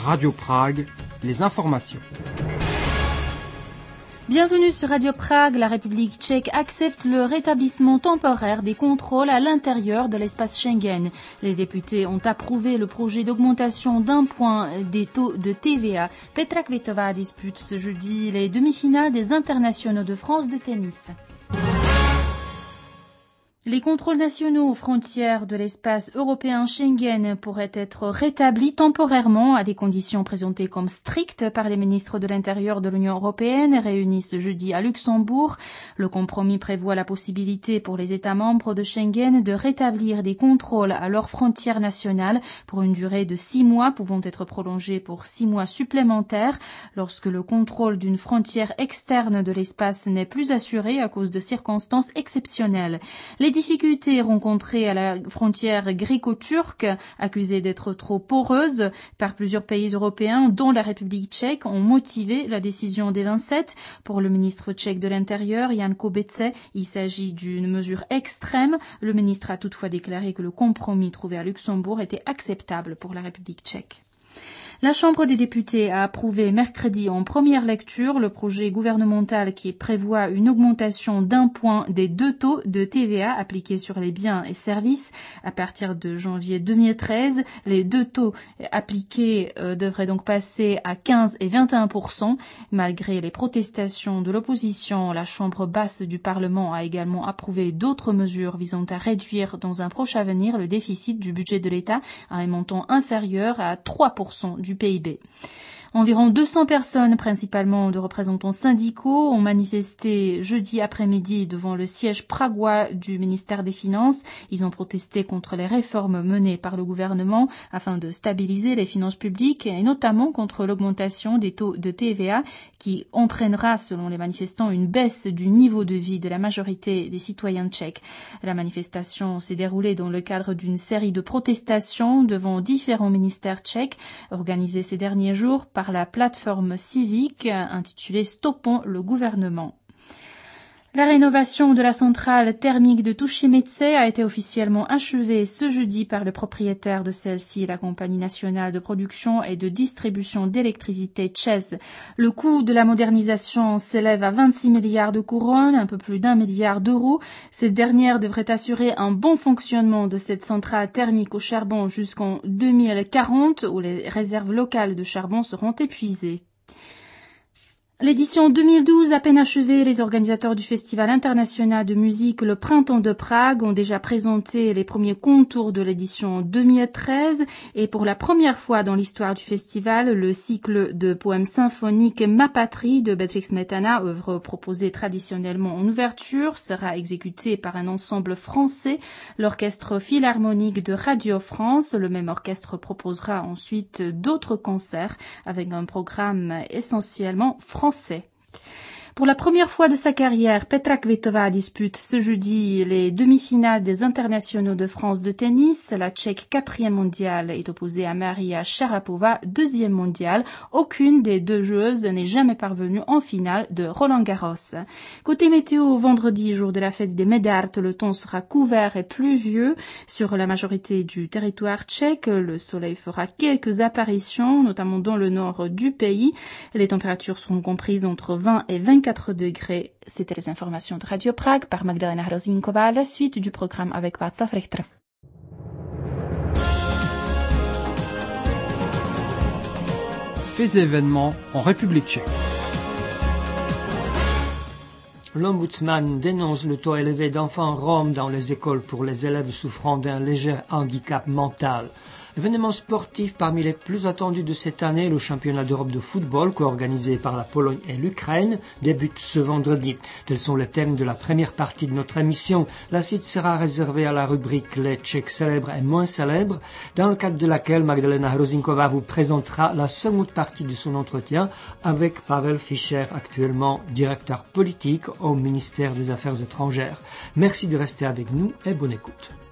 Radio Prague, les informations. Bienvenue sur Radio Prague. La République tchèque accepte le rétablissement temporaire des contrôles à l'intérieur de l'espace Schengen. Les députés ont approuvé le projet d'augmentation d'un point des taux de TVA. Petra Kvitova dispute ce jeudi les demi-finales des internationaux de France de tennis. Les contrôles nationaux aux frontières de l'espace européen Schengen pourraient être rétablis temporairement à des conditions présentées comme strictes par les ministres de l'Intérieur de l'Union européenne réunis ce jeudi à Luxembourg. Le compromis prévoit la possibilité pour les États membres de Schengen de rétablir des contrôles à leurs frontières nationales pour une durée de 6 mois pouvant être prolongée pour 6 mois supplémentaires lorsque le contrôle d'une frontière externe de l'espace n'est plus assuré à cause de circonstances exceptionnelles. Les difficultés rencontrées à la frontière gréco-turque, accusée d'être trop poreuse par plusieurs pays européens, dont la République tchèque, ont motivé la décision des 27. Pour le ministre tchèque de l'Intérieur, Jan Kubece, il s'agit d'une mesure extrême. Le ministre a toutefois déclaré que le compromis trouvé à Luxembourg était acceptable pour la République tchèque. La Chambre des députés a approuvé mercredi en première lecture le projet gouvernemental qui prévoit une augmentation d'un point des 2 taux de TVA appliqués sur les biens et services. À partir de janvier 2013, les 2 taux appliqués devraient donc passer à 15 et 21%. Malgré les protestations de l'opposition, la Chambre basse du Parlement a également approuvé d'autres mesures visant à réduire dans un proche avenir le déficit du budget de l'État à un montant inférieur à 3% du PIB. Environ 200 personnes, principalement de représentants syndicaux, ont manifesté jeudi après-midi devant le siège pragois du ministère des Finances. Ils ont protesté contre les réformes menées par le gouvernement afin de stabiliser les finances publiques et notamment contre l'augmentation des taux de TVA qui entraînera, selon les manifestants, une baisse du niveau de vie de la majorité des citoyens tchèques. La manifestation s'est déroulée dans le cadre d'une série de protestations devant différents ministères tchèques organisées ces derniers jours par la plateforme civique intitulée Stoppons le gouvernement. La rénovation de la centrale thermique de Tuchimidze a été officiellement achevée ce jeudi par le propriétaire de celle-ci, la Compagnie nationale de production et de distribution d'électricité ČEZ. Le coût de la modernisation s'élève à 26 milliards de couronnes, un peu plus d'1 milliard d'euros. Cette dernière devrait assurer un bon fonctionnement de cette centrale thermique au charbon jusqu'en 2040, où les réserves locales de charbon seront épuisées. L'édition 2012 à peine achevée, les organisateurs du Festival international de musique Le Printemps de Prague ont déjà présenté les premiers contours de l'édition 2013 et pour la première fois dans l'histoire du festival, le cycle de poèmes symphoniques Ma Patrie de Bedřich Smetana, œuvre proposée traditionnellement en ouverture, sera exécuté par un ensemble français, l'Orchestre Philharmonique de Radio France. Le même orchestre proposera ensuite d'autres concerts avec un programme essentiellement français. Pour la première fois de sa carrière, Petra Kvitova dispute ce jeudi les demi-finales des internationaux de France de tennis. La Tchèque 4e mondiale est opposée à Maria Sharapova, 2e mondiale. Aucune des deux joueuses n'est jamais parvenue en finale de Roland-Garros. Côté météo, vendredi, jour de la fête des Médards, le temps sera couvert et pluvieux. Sur la majorité du territoire tchèque, le soleil fera quelques apparitions, notamment dans le nord du pays. Les températures seront comprises entre 20 et 24 degrés. C'était les informations de Radio Prague par Magdalena Hrozinková. La suite du programme avec Václav Richter. Faits et événements en République tchèque. L'ombudsman dénonce le taux élevé d'enfants roms dans les écoles pour les élèves souffrant d'un léger handicap mental. Événement sportif parmi les plus attendus de cette année, le championnat d'Europe de football, co-organisé par la Pologne et l'Ukraine, débute ce vendredi. Tels sont les thèmes de la première partie de notre émission. La suite sera réservée à la rubrique Les Tchèques célèbres et moins célèbres, dans le cadre de laquelle Magdalena Hrozinková vous présentera la seconde partie de son entretien avec Pavel Fischer, actuellement directeur politique au ministère des Affaires étrangères. Merci de rester avec nous et bonne écoute.